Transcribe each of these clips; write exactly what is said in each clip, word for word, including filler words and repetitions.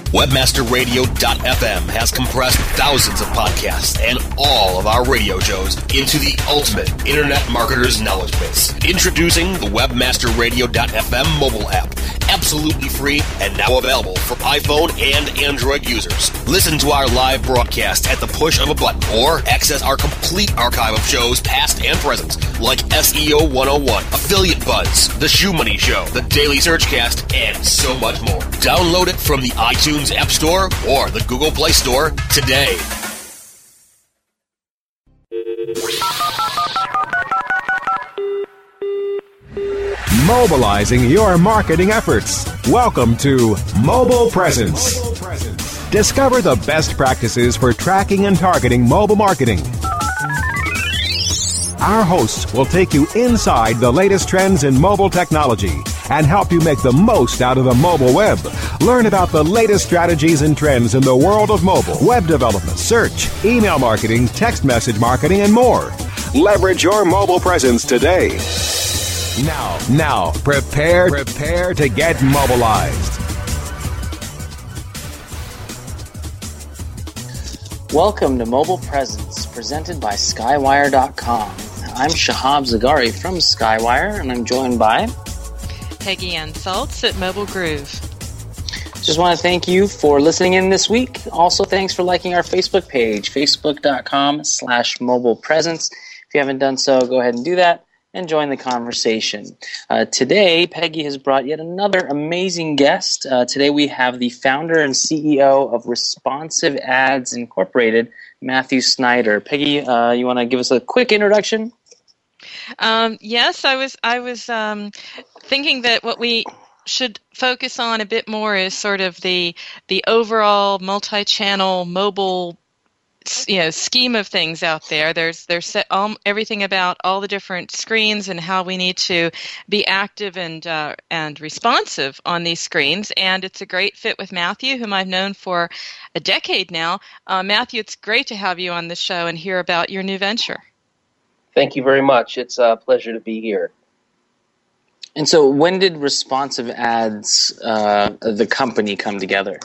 Webmaster Radio dot f m has compressed thousands of podcasts and all of our radio shows into the ultimate Internet marketer's knowledge base. Introducing the Webmaster Radio dot f m mobile app, absolutely free and now available for iPhone and Android users. Listen to our live broadcast at the push of a button or access our complete archive of shows past and present like S E O one oh one, Affiliate Buzz, The Shoe Money Show, The Daily Searchcast, and so much more. Download it from the iTunes App Store or the Google Play Store today. Mobilizing your marketing efforts. Welcome to Mobile Presence. Discover the best practices for tracking and targeting mobile marketing. Our hosts will take you inside the latest trends in mobile technology and help you make the most out of the mobile web. Learn about the latest strategies and trends in the world of mobile, web development, search, email marketing, text message marketing, and more. Leverage your mobile presence today. Now, now, prepare, prepare to get mobilized. Welcome to Mobile Presence, presented by Skywire dot com. I'm Shahab Zagari from Skywire, and I'm joined by Peggy Ann Saltz at Mobile Groove. Just want to thank you for listening in this week. Also, thanks for liking our Facebook page, facebook dot com slash mobile presence. If you haven't done so, go ahead and do that and join the conversation. Uh, today, Peggy has brought yet another amazing guest. Uh, today we have the founder and C E O of Responsive Ads Incorporated, Matthew Snyder. Peggy, uh, you want to give us a quick introduction? Um, yes, I was I was um, thinking that what we should focus on a bit more is sort of the the overall multi-channel mobile, you know, scheme of things out there. There's there's set, um, everything about all the different screens and how we need to be active and uh, and responsive on these screens. And it's a great fit with Matthew, whom I've known for a decade now. Uh, Matthew, it's great to have you on the show and hear about your new venture. Thank you very much. It's a pleasure to be here. And so when did Responsive Ads, uh, the company, come together?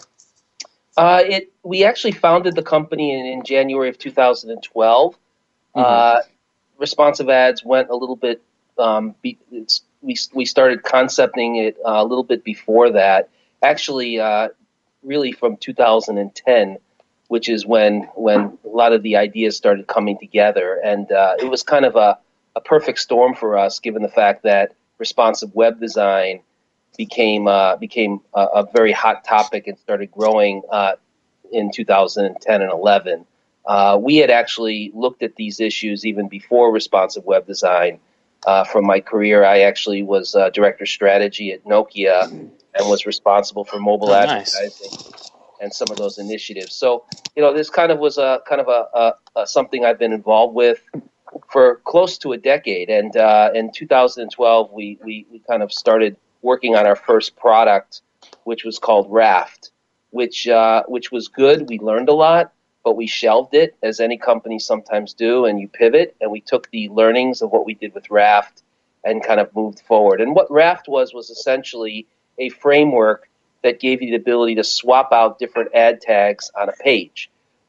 Uh, it we actually founded the company in, in January of two thousand twelve. Mm-hmm. Uh, Responsive Ads went a little bit. Um, be, it's, we we started concepting it a little bit before that. Actually, uh, really from two thousand ten, which is when when a lot of the ideas started coming together, and uh, it was kind of a, a perfect storm for us, given the fact that responsive web design became uh, became a, a very hot topic and started growing uh, in two thousand ten and eleven. Uh, we had actually looked at these issues even before responsive web design. Uh, from my career, I actually was uh, director of strategy at Nokia and was responsible for mobile oh, advertising nice. and some of those initiatives. So, you know, this kind of was a kind of a, a, a something I've been involved with for close to a decade. And uh, in two thousand twelve, we, we we kind of started working on our first product, which was called Raft, which uh, which was good. We learned a lot, but we shelved it, as any company sometimes do, and you pivot. And we took the learnings of what we did with Raft and kind of moved forward. And what Raft was was essentially a framework that gave you the ability to swap out different ad tags on a page.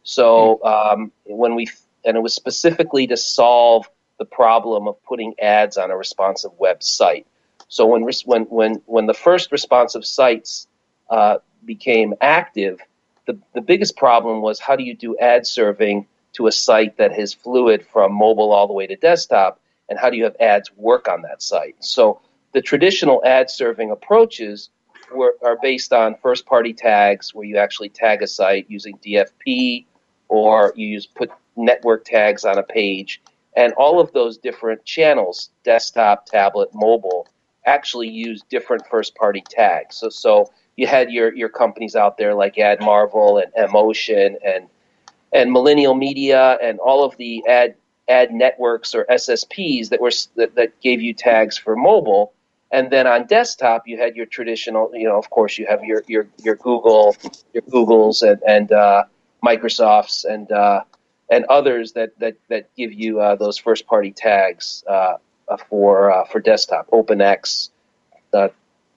So um, when we and it was specifically to solve the problem of putting ads on a responsive website. So when when when when the first responsive sites uh, became active, the the biggest problem was, how do you do ad serving to a site that is fluid from mobile all the way to desktop, and how do you have ads work on that site? So the traditional ad serving approaches were are based on first party tags, where you actually tag a site using D F P, or you use put network tags on a page, and all of those different channels, desktop, tablet, mobile, actually use different first-party tags. So, so you had your, your companies out there like AdMarvel and Emotion and and Millennial Media and all of the ad ad networks or S S Ps that were that, that gave you tags for mobile. And then on desktop, you had your traditional, you know, of course, you have your your your Google, your Googles and and uh, Microsofts and uh, and others that that that give you uh, those first-party tags uh, for uh, for desktop. OpenX, uh,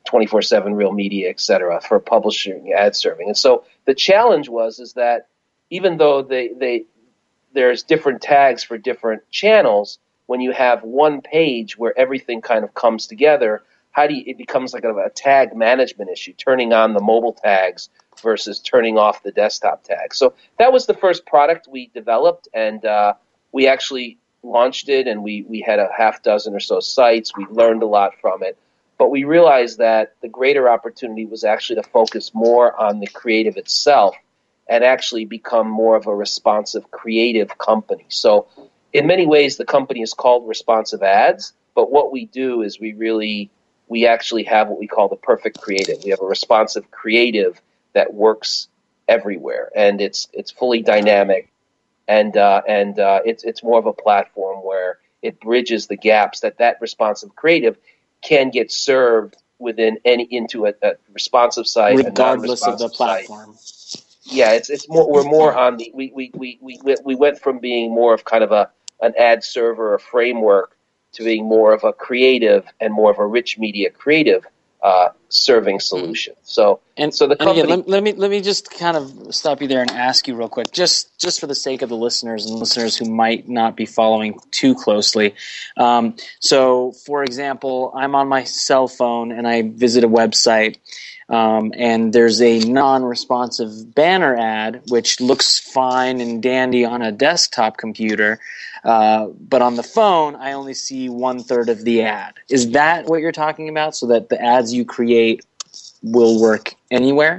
twenty-four seven Real Media, et cetera, for publishing ad serving. And so the challenge was is that even though they, they there's different tags for different channels, when you have one page where everything kind of comes together, how do you, it becomes like a, a tag management issue, turning on the mobile tags versus turning off the desktop tags. So that was the first product we developed, and uh, we actually launched it, and we, we had a half dozen or so sites. We learned a lot from it. But we realized that the greater opportunity was actually to focus more on the creative itself and actually become more of a responsive creative company. So in many ways, the company is called Responsive Ads, but what we do is we really, we actually have what we call the perfect creative. We have a responsive creative that works everywhere, and it's it's fully dynamic, and uh, and uh, it's it's more of a platform where it bridges the gaps that that responsive creative can get served within any into a, a responsive site, regardless of the platform. Site. Yeah, it's it's more we're more on the we we we we we went from being more of kind of a an ad server or framework to being more of a creative and more of a rich media creative uh, serving solution. So and so the company. And again, let, let me let me just kind of stop you there and ask you real quick, just just for the sake of the listeners and listeners who might not be following too closely. Um, so, for example, I'm on my cell phone and I visit a website. Um, and there's a non-responsive banner ad, which looks fine and dandy on a desktop computer, uh, but on the phone, I only see one-third of the ad. Is that what you're talking about, so that the ads you create will work anywhere?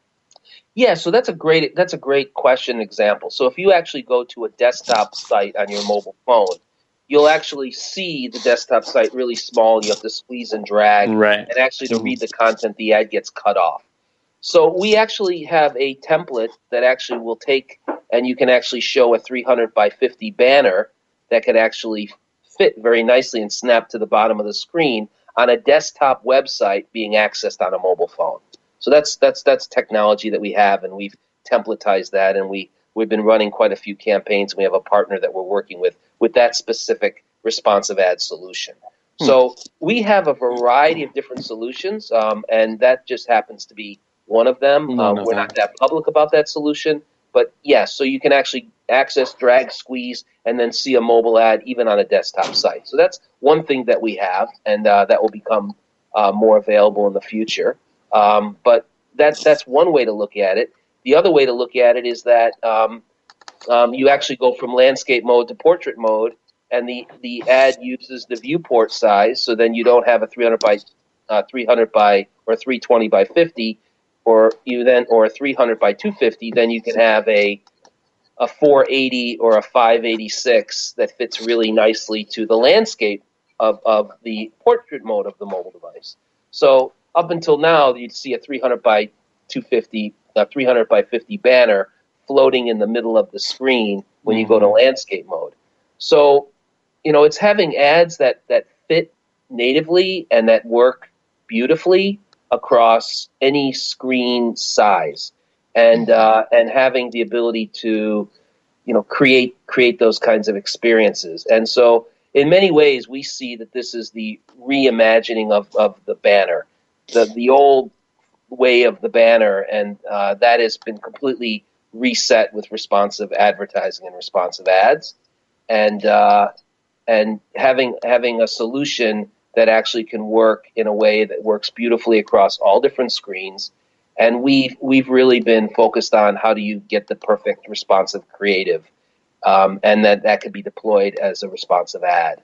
Yeah, so that's a great that's a great question example. So if you actually go to a desktop site on your mobile phone, you'll actually see the desktop site really small. You have to squeeze and drag. Right. And actually to read the content, the ad gets cut off. So we actually have a template that actually will take, and you can actually show a three hundred by fifty banner that could actually fit very nicely and snap to the bottom of the screen on a desktop website being accessed on a mobile phone. So that's that's that's technology that we have, and we've templatized that, and we, we've been running quite a few campaigns. We have a partner that we're working with with that specific responsive ad solution. Hmm. So we have a variety of different solutions, um, and that just happens to be one of them. No, um, no, we're no. not that public about that solution, but yes, so you can actually access, drag, squeeze, and then see a mobile ad even on a desktop site. So that's one thing that we have, and uh, that will become uh, more available in the future. Um, but that's that's one way to look at it. The other way to look at it is that um, um, you actually go from landscape mode to portrait mode, and the, the ad uses the viewport size. So then you don't have a three hundred by uh, three hundred by or three twenty by fifty, or you then or a three hundred by two fifty. Then you can have a a four eighty or a five eighty-six that fits really nicely to the landscape of, of the portrait mode of the mobile device. So up until now, you'd see a three hundred by two fifty, a three hundred by fifty banner floating in the middle of the screen when you go to landscape mode. So, you know, it's having ads that, that fit natively and that work beautifully across any screen size, and uh, and having the ability to, you know, create create those kinds of experiences. And so, in many ways, we see that this is the reimagining of, of the banner. The the old way of the banner, and uh, that has been completely reset with responsive advertising and responsive ads, and uh, and having having a solution that actually can work in a way that works beautifully across all different screens. And we've we've really been focused on how do you get the perfect responsive creative, um, and that that could be deployed as a responsive ad.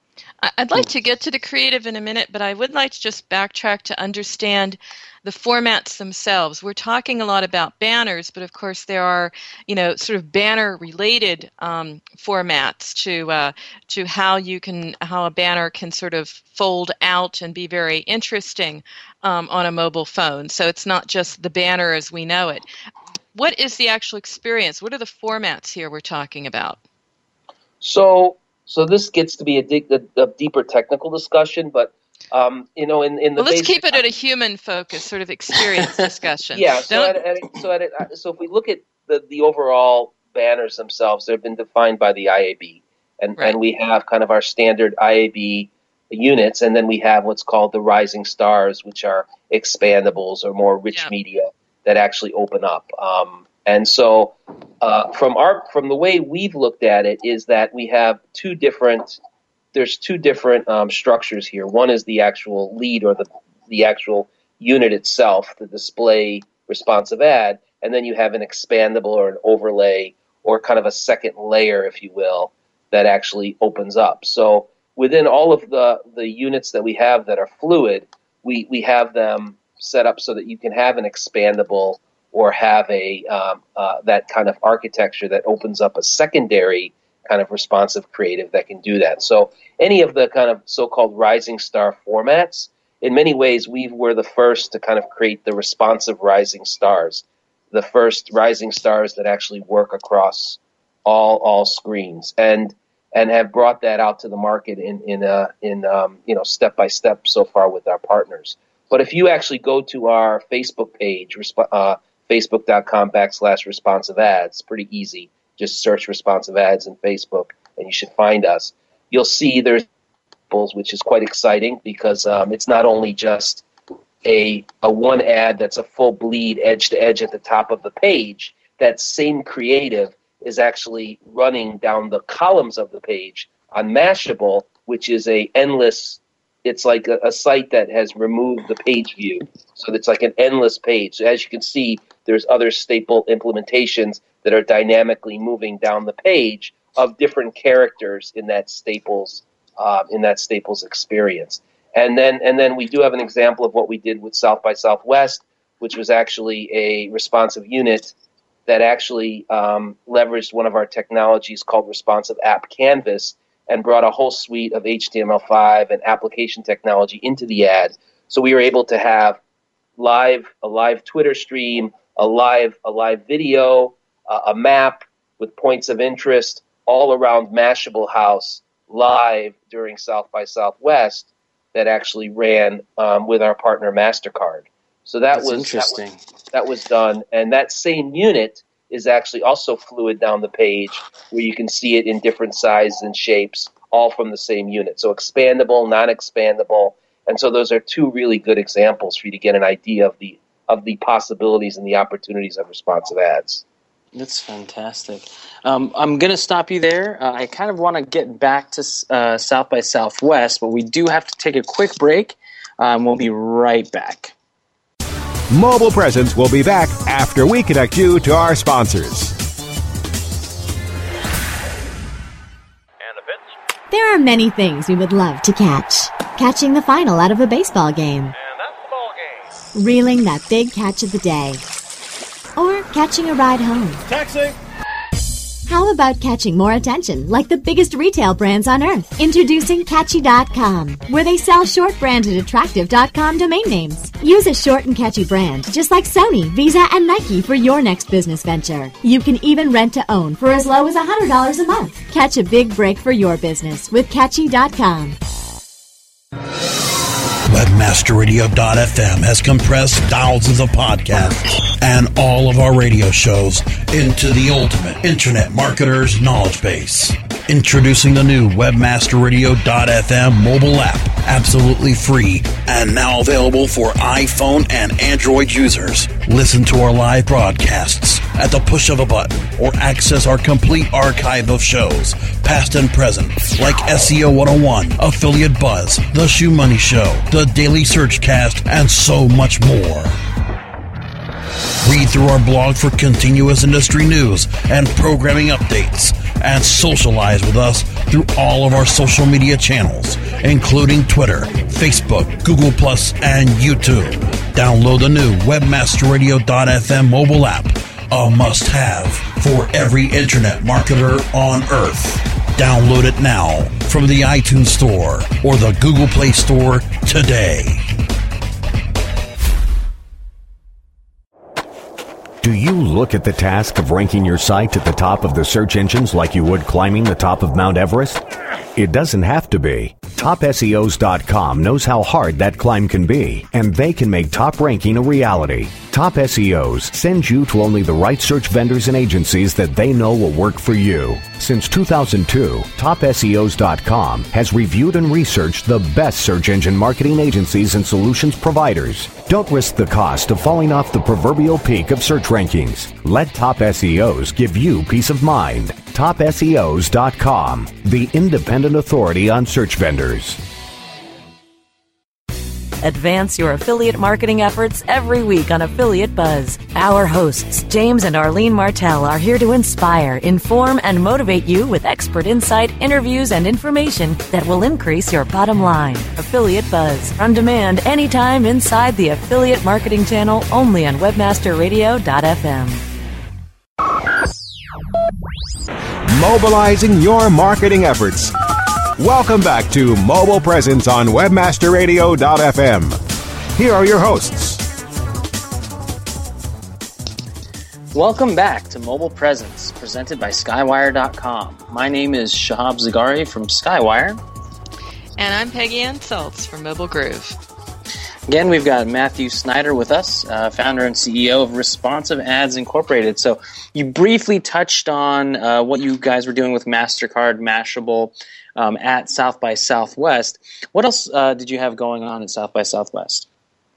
I'd like to get to the creative in a minute, but I would like to just backtrack to understand the formats themselves. We're talking a lot about banners, but of course there are, you know, sort of banner-related um, formats to uh, to how you can how a banner can sort of fold out and be very interesting um, on a mobile phone. So it's not just the banner as we know it. What is the actual experience? What are the formats here we're talking about? So. So this gets to be a, dig, a, a deeper technical discussion, but um, you know, in, in the well, let's basic, keep it at a human focus, sort of experience discussion. Yeah. So at, at, so at, so if we look at the, the overall banners themselves, they've been defined by the I A B, and right. and we have kind of our standard I A B units, and then we have what's called the rising stars, which are expandables or more rich yeah. media that actually open up. Um, and so uh, from our from the way we've looked at it is that we have two different there's two different um, structures here. One is the actual lead or the the actual unit itself, the display responsive ad, and then you have an expandable or an overlay or kind of a second layer, if you will, that actually opens up. So within all of the, the units that we have that are fluid, we, we have them set up so that you can have an expandable or have a um, uh, that kind of architecture that opens up a secondary kind of responsive creative that can do that. So any of the kind of so-called rising star formats, in many ways, we were the first to kind of create the responsive rising stars, the first rising stars that actually work across all all screens, and and have brought that out to the market in in uh, in um, you know step by step so far with our partners. But if you actually go to our Facebook page, uh, facebook.com backslash responsive ads, pretty easy. Just search responsive ads in Facebook, and you should find us. You'll see there's which is quite exciting because um, it's not only just a a one ad that's a full bleed edge to edge at the top of the page. That same creative is actually running down the columns of the page on Mashable, which is a endless. It's like a, a site that has removed the page view, so it's like an endless page. So as you can see, there's other staple implementations that are dynamically moving down the page of different characters in that staples. Uh, in that Staples experience. And then and then we do have an example of what we did with South by Southwest, which was actually a responsive unit that actually um, leveraged one of our technologies called Responsive App Canvas and brought a whole suite of H T M L five and application technology into the ad. So we were able to have live a live Twitter stream, a live a live video, uh, a map with points of interest all around Mashable House, live during South by Southwest that actually ran um, with our partner MasterCard. So that That's was interesting. That was, that was done, and that same unit is actually also fluid down the page, where you can see it in different sizes and shapes, all from the same unit. So expandable, non-expandable, and so those are two really good examples for you to get an idea of the of the possibilities and the opportunities of responsive ads. That's fantastic. Um, I'm going to stop you there. Uh, I kind of want to get back to uh, South by Southwest, but we do have to take a quick break. Um, we'll be right back. Mobile Presence will be back after we connect you to our sponsors. There are many things we would love to catch. Catching the final out of a baseball game. And that's the ball game. Reeling that big catch of the day. Or catching a ride home. Taxi! How about catching more attention, like the biggest retail brands on earth? Introducing Catchy dot com, where they sell short-branded attractive .com domain names. Use a short and catchy brand, just like Sony, Visa, and Nike for your next business venture. You can even rent to own for as low as one hundred dollars a month. Catch a big break for your business with Catchy dot com. Webmaster Radio dot f m has compressed thousands of podcasts and all of our radio shows into the ultimate Internet marketer's knowledge base. Introducing the new Webmaster Radio dot f m mobile app, absolutely free and now available for iPhone and Android users. Listen to our live broadcasts at the push of a button or access our complete archive of shows, past and present, like S E O one oh one, Affiliate Buzz, The Shoe Money Show, The Daily Searchcast, and so much more. Read through our blog for continuous industry news and programming updates, and socialize with us through all of our social media channels, including Twitter, Facebook, Google Plus, and YouTube. Download the new Webmaster Radio dot f m mobile app, a must-have for every Internet marketer on Earth. Download it now from the iTunes Store or the Google Play Store today. Do you look at the task of ranking your site at the top of the search engines like you would climbing the top of Mount Everest? It doesn't have to be. Top S E Os dot com knows how hard that climb can be, and they can make top ranking a reality. Top S E Os sends you to only the right search vendors and agencies that they know will work for you. Since two thousand two, Top S E Os dot com has reviewed and researched the best search engine marketing agencies and solutions providers. Don't risk the cost of falling off the proverbial peak of search rankings. Let Top S E Os give you peace of mind. Top S E Os dot com, the independent authority on search vendors. Advance your affiliate marketing efforts every week on Affiliate Buzz. Our hosts, James and Arlene Martell, are here to inspire, inform, and motivate you with expert insight, interviews, and information that will increase your bottom line. Affiliate Buzz, on demand anytime inside the Affiliate Marketing Channel, only on webmaster radio dot f m. Mobilizing your marketing efforts. Welcome back to Mobile Presence on webmaster radio dot f m. Here are your hosts. Welcome back to Mobile Presence, presented by Skywire dot com. My name is Shahab Zagari from Skywire. And I'm Peggy Ann Saltz from Mobile Groove. Again, we've got Matthew Snyder with us, uh, founder and C E O of Responsive Ads Incorporated. So you briefly touched on uh, what you guys were doing with MasterCard, Mashable, um, at South by Southwest. What else uh, did you have going on at South by Southwest?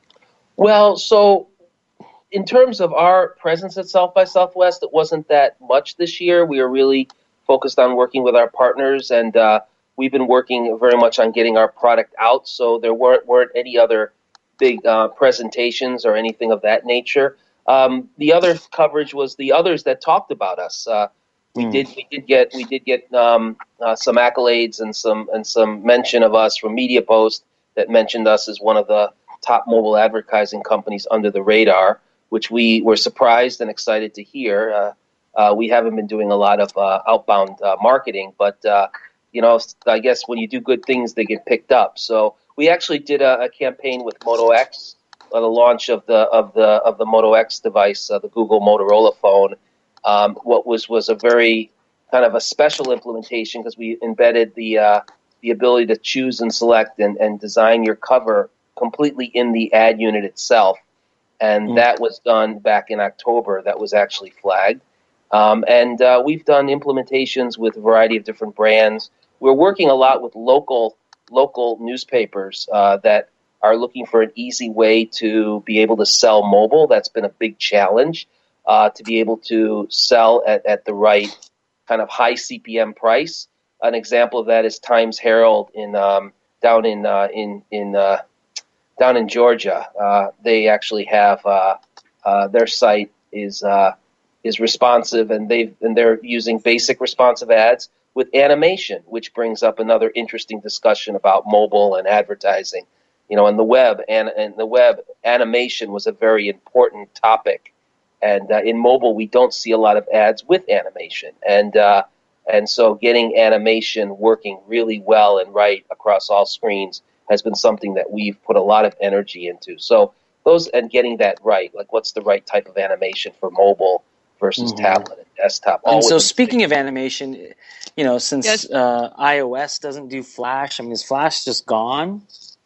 Well, so in terms of our presence at South by Southwest, it wasn't that much this year. We were really focused on working with our partners, and uh, we've been working very much on getting our product out, so there weren't, weren't any other big uh, presentations or anything of that nature. Um, the other coverage was the others that talked about us. Uh, we mm. did we did get we did get um, uh, some accolades and some and some mention of us from Media Post that mentioned us as one of the top mobile advertising companies under the radar, which we were surprised and excited to hear. Uh, uh, we haven't been doing a lot of uh, outbound uh, marketing, but uh, you know, I guess when you do good things, they get picked up. So we actually did a, a campaign with Moto X, uh, the launch of the of the of the Moto X device, uh, the Google Motorola phone. Um, what was was a very kind of a special implementation because we embedded the uh, the ability to choose and select and, and design your cover completely in the ad unit itself, and mm. that was done back in October. That was actually flagged, um, and uh, we've done implementations with a variety of different brands. We're working a lot with local. local newspapers uh, that are looking for an easy way to be able to sell mobile. That's been a big challenge, uh, to be able to sell at, at the right kind of high C P M price. An example of that is Times Herald in um, down in uh, in in uh, down in Georgia. Uh, they actually have uh, uh, their site is uh, is responsive, and they and they're using basic responsive ads with animation, which brings up another interesting discussion about mobile and advertising. You know, in the web, and, and the web, animation was a very important topic. And uh, in mobile, we don't see a lot of ads with animation. And uh, and so getting animation working really well and right across all screens has been something that we've put a lot of energy into. So those, and getting that right, like what's the right type of animation for mobile versus mm-hmm. tablet and desktop. And so speaking of animation, you know, since yes. uh, iOS doesn't do Flash, I mean, is Flash just gone?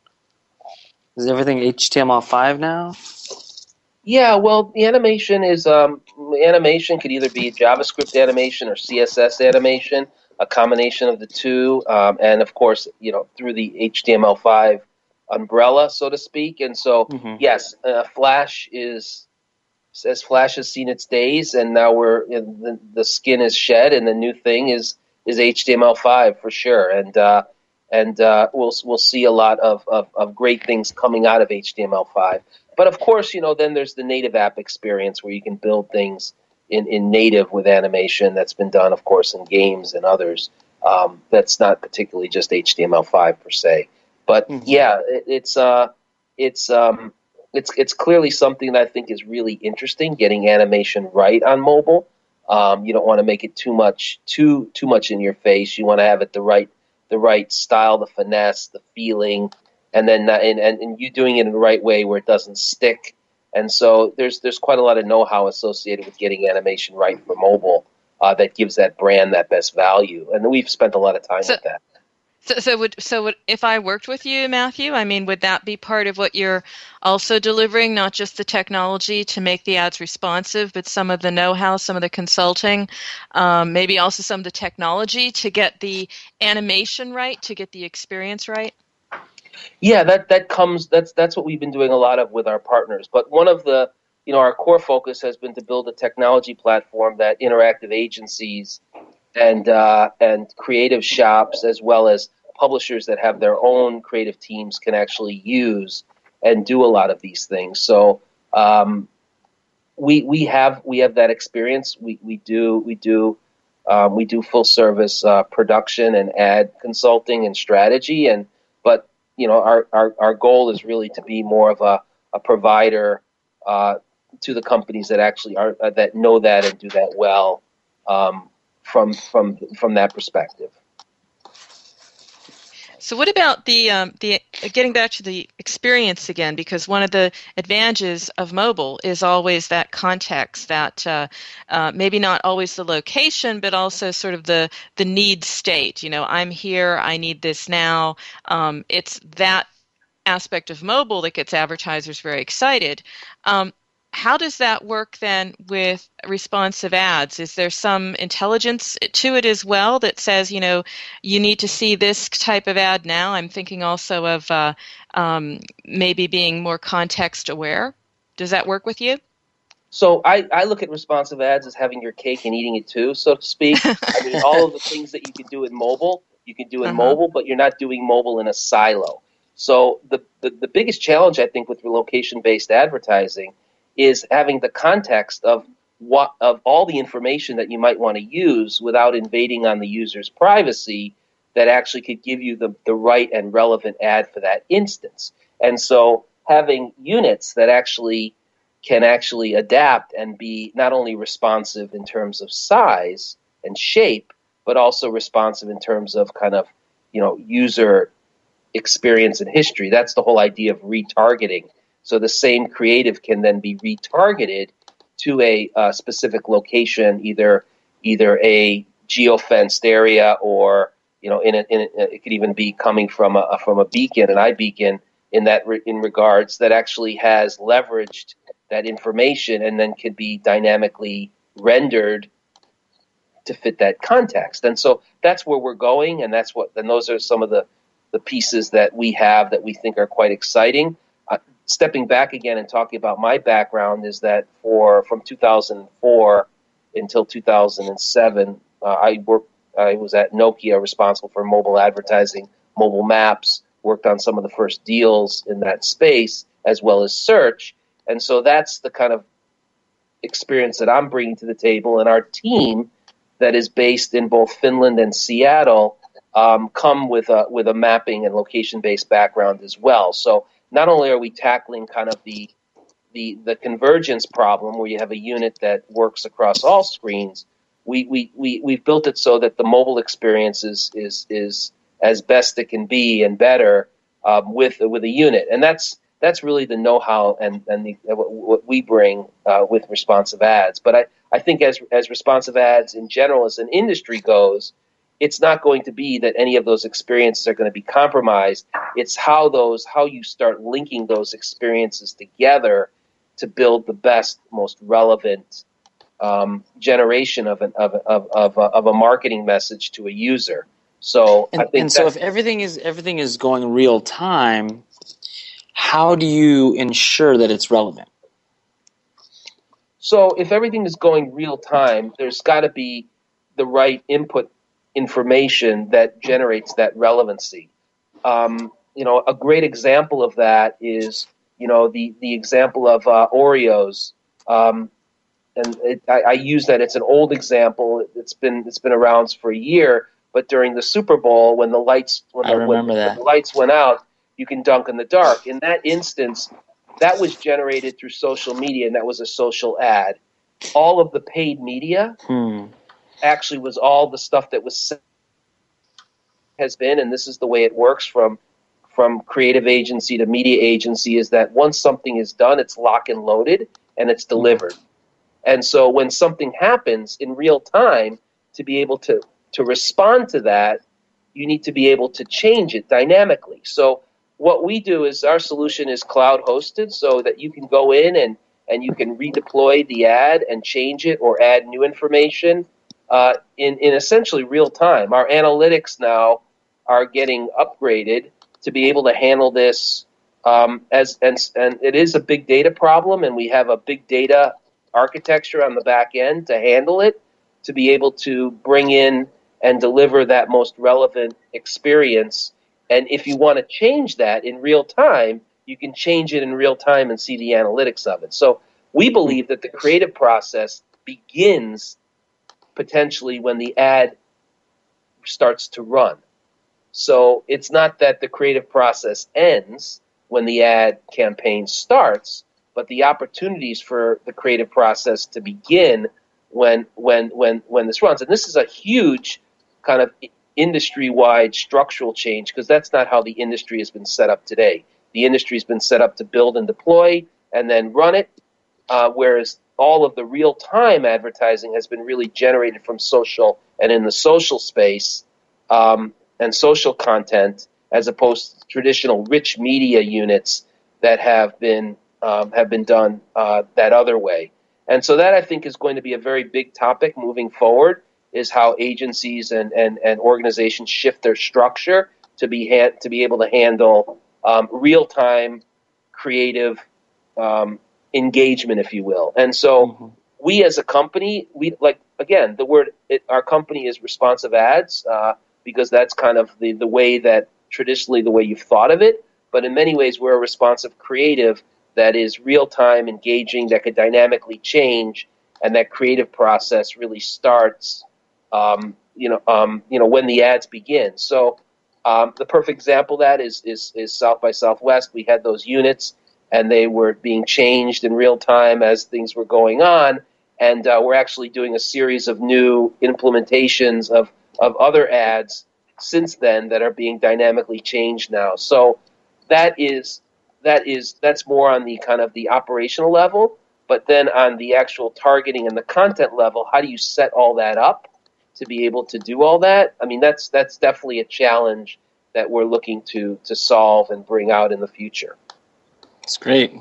Is everything H T M L five now? Yeah, well, the animation is, um, animation could either be JavaScript animation or C S S animation, a combination of the two, um, and of course, you know, through the H T M L five umbrella, so to speak. And so, mm-hmm. yes, uh, Flash is... as Flash has seen its days, and now we're the, the skin is shed, and the new thing is is H T M L five for sure, and uh, and uh, we'll we'll see a lot of, of, of great things coming out of H T M L five. But of course, you know, then there's the native app experience where you can build things in, in native with animation. That's been done, of course, in games and others. Um, that's not particularly just H T M L five per se, but mm-hmm. yeah, it, it's uh, it's um. It's it's clearly something that I think is really interesting, getting animation right on mobile. Um, you don't want to make it too much too too much in your face. You want to have it the right the right style, the finesse, the feeling, and then uh, and, and and you doing it in the right way where it doesn't stick. And so there's there's quite a lot of know-how associated with getting animation right for mobile uh, that gives that brand that best value. And we've spent a lot of time so, with that. So, so would so would if I worked with you, Matthew? I mean, would that be part of what you're also delivering? Not just the technology to make the ads responsive, but some of the know-how, some of the consulting, um, maybe also some of the technology to get the animation right, to get the experience right. Yeah, that that comes. That's that's what we've been doing a lot of with our partners. But one of the, you know, our core focus has been to build a technology platform that interactive agencies and uh, and creative shops, as well as publishers that have their own creative teams, can actually use and do a lot of these things. So um, we we have we have that experience. We we do we do um, we do full service uh, production and ad consulting and strategy. And but you know our, our, our goal is really to be more of a, a provider uh, to the companies that actually are uh, that know that and do that well. Um, from from from that perspective. So what about the um, the getting back to the experience again? Because one of the advantages of mobile is always that context, that uh, uh, maybe not always the location, but also sort of the the need state. You know, I'm here, I need this now. Um, it's that aspect of mobile that gets advertisers very excited. Um, How does that work then with responsive ads? Is there some intelligence to it as well that says, you know, you need to see this type of ad now? I'm thinking also of uh, um, maybe being more context aware. Does that work with you? So I, I look at responsive ads as having your cake and eating it too, so to speak. I mean, all of the things that you can do in mobile, you can do in uh-huh. mobile, but you're not doing mobile in a silo. So the, the, the biggest challenge, I think, with location-based advertising is having the context of what of all the information that you might want to use without invading on the user's privacy that actually could give you the, the right and relevant ad for that instance. And so having units that actually can actually adapt and be not only responsive in terms of size and shape, but also responsive in terms of kind of, you know, user experience and history. That's the whole idea of retargeting. So the same creative can then be retargeted to a uh, specific location, either either a geofenced area, or you know, in, a, in a, it could even be coming from a from a beacon, an iBeacon, in that re, in regards that actually has leveraged that information and then could be dynamically rendered to fit that context. And so that's where we're going, and that's what. And those are some of the the pieces that we have that we think are quite exciting. Uh, stepping back again and talking about my background is that for from two thousand four until two thousand seven, uh, I worked. I was at Nokia, responsible for mobile advertising, mobile maps. Worked on some of the first deals in that space, as well as search. And so that's the kind of experience that I'm bringing to the table, and our team that is based in both Finland and Seattle um, come with a with a mapping and location-based background as well. So not only are we tackling kind of the, the the convergence problem where you have a unit that works across all screens, we we, we we've built it so that the mobile experience is is, is as best it can be and better um, with with a unit, and that's that's really the know-how and and the, what we bring uh, with responsive ads. But I, I think as as responsive ads in general, as an industry goes, it's not going to be that any of those experiences are going to be compromised. It's how those how you start linking those experiences together to build the best, most relevant um, generation of an of of of a, of a marketing message to a user. So and, I think and so if everything is everything is going real time, how do you ensure that it's relevant? So if everything is going real time, there's got to be the right input information that generates that relevancy. Um, you know, a great example of that is, you know, the, the example of uh, Oreos. Um, and it, I, I use that. It's an old example. It's been it's been around for a year. But during the Super Bowl, when the lights when, I the, remember when, that. when the lights went out, you can dunk in the dark. In that instance, that was generated through social media, and that was a social ad. All of the paid media hmm. actually was all the stuff that was has been, and this is the way it works from from creative agency to media agency, is that once something is done, it's lock and loaded, and it's delivered. And so when something happens in real time, to be able to, to respond to that you need to be able to change it dynamically. So what we do is our solution is cloud hosted so that you can go in and, and you can redeploy the ad and change it or add new information uh, in, in essentially real time. Our analytics now are getting upgraded to be able to handle this um, as and, and it is a big data problem, and we have a big data architecture on the back end to handle it, to be able to bring in and deliver that most relevant experience. And if you want to change that in real time, you can change it in real time and see the analytics of it. So we believe that the creative process begins potentially when the ad starts to run. So it's not that the creative process ends when the ad campaign starts, but the opportunities for the creative process to begin when when when when this runs. And this is a huge kind of industry-wide structural change, because that's not how the industry has been set up today. The industry has been set up to build and deploy and then run it, uh, whereas all of the real-time advertising has been really generated from social and in the social space um, and social content, as opposed to traditional rich media units that have been um, have been done uh, that other way. And so that, I think, is going to be a very big topic moving forward, is how agencies and, and, and organizations shift their structure to be ha- to be able to handle um, real-time creative um, engagement, if you will. And so mm-hmm. we as a company, we like, again, the word, it, our company is Responsive Ads, uh, because that's kind of the, the way that traditionally the way you've thought of it. But in many ways, we're a responsive creative that is real-time engaging, that could dynamically change, and that creative process really starts Um, you know, um, you know, when the ads begin. So um, the perfect example of that is, is is South by Southwest. We had those units, and they were being changed in real time as things were going on. And uh, we're actually doing a series of new implementations of, of other ads since then that are being dynamically changed now. So that is that is that's more on the kind of the operational level. But then on the actual targeting and the content level, how do you set all that up to be able to do all that? I mean, that's that's definitely a challenge that we're looking to to solve and bring out in the future. That's great.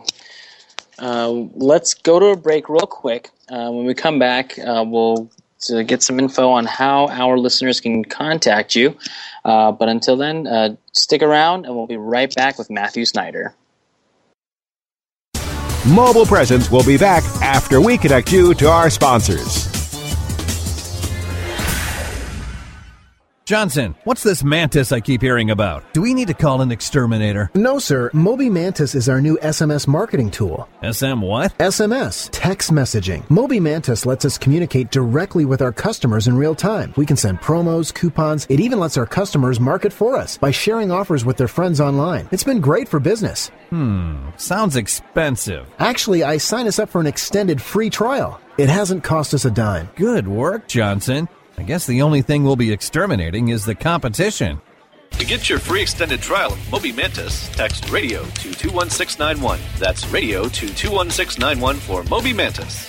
Uh, let's go to a break real quick. Uh, when we come back, uh, we'll to get some info on how our listeners can contact you. Uh, but until then, uh, stick around, and we'll be right back with Matthew Snyder. Mobile Presence will be back after we connect you to our sponsors. Johnson, what's this Mantis I keep hearing about? Do we need to call an exterminator? No, sir. Moby Mantis is our new S M S marketing tool. S M what? S M S, text messaging. Moby Mantis lets us communicate directly with our customers in real time. We can send promos, coupons. It even lets our customers market for us by sharing offers with their friends online. It's been great for business. Hmm, sounds expensive. Actually, I signed us up for an extended free trial. It hasn't cost us a dime. Good work, Johnson. I guess the only thing we'll be exterminating is the competition. To get your free extended trial of Moby Mantis, text radio to two one six nine one. That's radio to two one six nine one for Moby Mantis.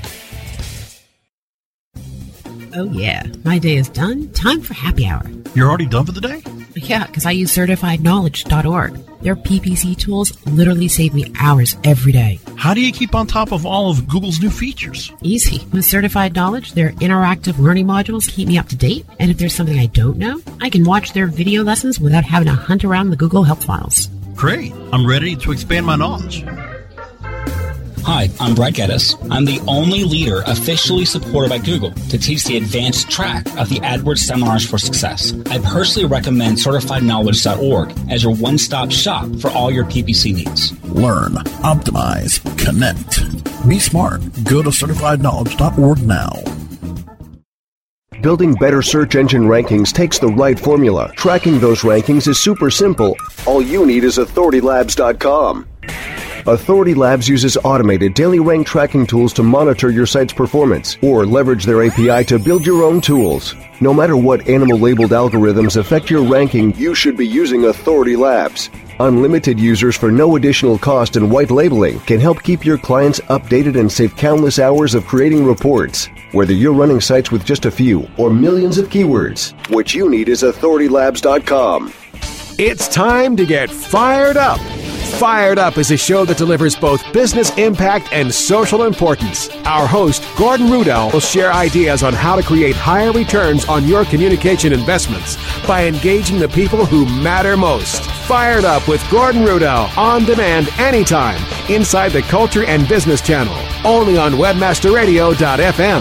Oh yeah, my day is done. Time for happy hour. You're already done for the day? Yeah, because I use certified knowledge dot org. Their P P C tools literally save me hours every day. How do you keep on top of all of Google's new features? Easy. With Certified Knowledge, their interactive learning modules keep me up to date. And if there's something I don't know, I can watch their video lessons without having to hunt around the Google Help files. Great. I'm ready to expand my knowledge. Hi, I'm Brett Geddes. I'm the only leader officially supported by Google to teach the advanced track of the AdWords Seminars for Success. I personally recommend certified knowledge dot org as your one-stop shop for all your P P C needs. Learn, optimize, connect. Be smart. Go to certified knowledge dot org now. Building better search engine rankings takes the right formula. Tracking those rankings is super simple. All you need is authority labs dot com. Authority Labs uses automated daily rank tracking tools to monitor your site's performance, or leverage their A P I to build your own tools. No matter what animal-labeled algorithms affect your ranking, you should be using Authority Labs. Unlimited users for no additional cost and white labeling can help keep your clients updated and save countless hours of creating reports. Whether you're running sites with just a few or millions of keywords, what you need is authority labs dot com. It's time to get fired up. Fired Up is a show that delivers both business impact and social importance. Our host, Gordon Rudell, will share ideas on how to create higher returns on your communication investments by engaging the people who matter most. Fired Up with Gordon Rudell, on demand anytime, inside the Culture and Business Channel, only on webmaster radio dot f m.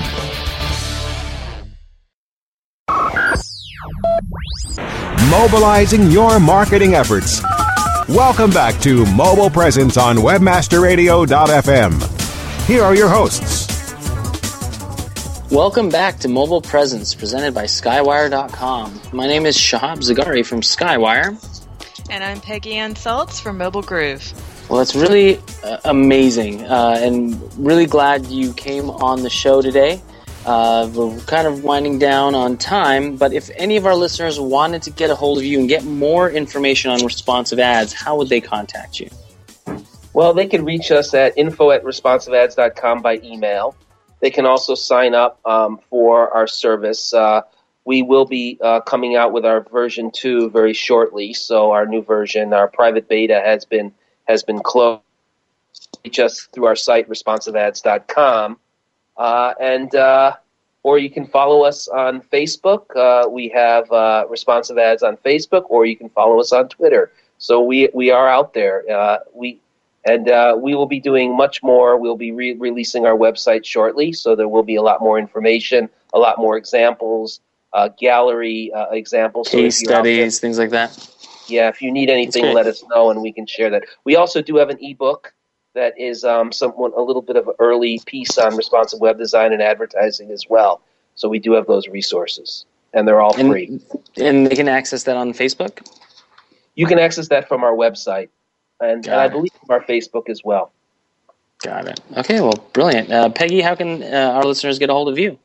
Mobilizing your marketing efforts. Welcome back to Mobile Presence on webmaster radio dot f m. Here are your hosts. Welcome back to Mobile Presence, presented by skywire dot com. My name is Shahab Zagari from Skywire. And I'm Peggy Ann Saltz from Mobile Groove. Well, it's really uh, amazing, uh, and really glad you came on the show today. Uh, we're kind of winding down on time, but if any of our listeners wanted to get a hold of you and get more information on responsive ads, how would they contact you? Well, they can reach us at info at responsive ads dot com by email. They can also sign up um, for our service. Uh, we will be uh, coming out with our version two very shortly, so our new version, our private beta has been has been closed. Reach us through our site, responsive ads dot com. Uh, and uh, or you can follow us on Facebook. Uh, we have uh, Responsive Ads on Facebook, or you can follow us on Twitter. So we we are out there. Uh, we and uh, we will be doing much more. We'll be re- releasing our website shortly, so there will be a lot more information, a lot more examples, uh, gallery uh, examples, case so studies, things like that. Yeah, if you need anything, let us know, and we can share that. We also do have an ebook that is um, somewhat a little bit of an early piece on responsive web design and advertising as well. So we do have those resources, and they're all and, free. And they can access that on Facebook? You can access that from our website, and, and I believe from our Facebook as well. Got it. Okay, well, brilliant. Uh, Peggy, how can uh, our listeners get a hold of you?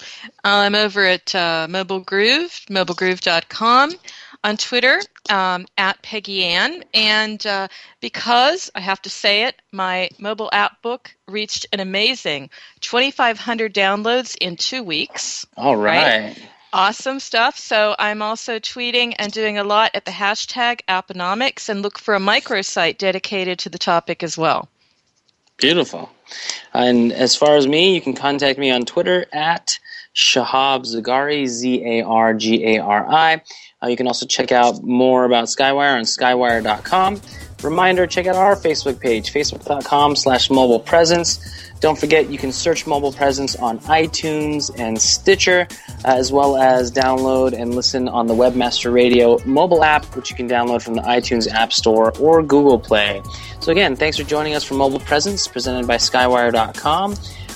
I'm over at uh, Mobile Groove, mobile groove dot com. On Twitter, um, at Peggy Ann, and uh, because, I have to say it, my mobile app book reached an amazing twenty-five hundred downloads in two weeks. All right. right? Awesome stuff. So I'm also tweeting and doing a lot at the hashtag Apponomics, and look for a microsite dedicated to the topic as well. Beautiful. And as far as me, you can contact me on Twitter at Shahab Zagari, Z A R G A R I. Uh, you can also check out more about Skywire on skywire dot com. Reminder, check out our Facebook page, facebook dot com slash mobile presence. Don't forget, you can search Mobile Presence on iTunes and Stitcher, uh, as well as download and listen on the Webmaster Radio mobile app, which you can download from the iTunes App Store or Google Play. So again, thanks for joining us for Mobile Presence, presented by skywire dot com.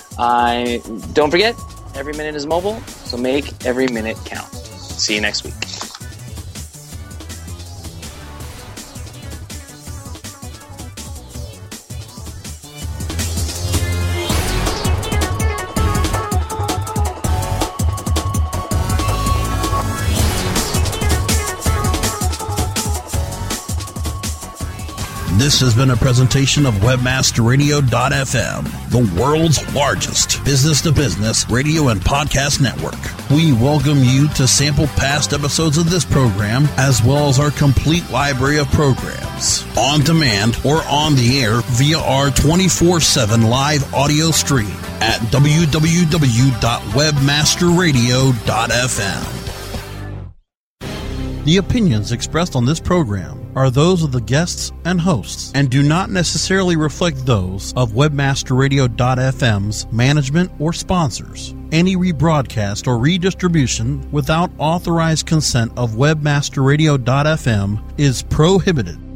Uh, don't forget, every minute is mobile, so make every minute count. See you next week. This has been a presentation of webmaster radio dot f m, the world's largest business-to-business radio and podcast network. We welcome you to sample past episodes of this program, as well as our complete library of programs, on demand or on the air via our twenty-four seven live audio stream at w w w dot webmaster radio dot f m. The opinions expressed on this program are those of the guests and hosts and do not necessarily reflect those of webmaster radio dot f m's management or sponsors. Any rebroadcast or redistribution without authorized consent of webmaster radio dot f m is prohibited.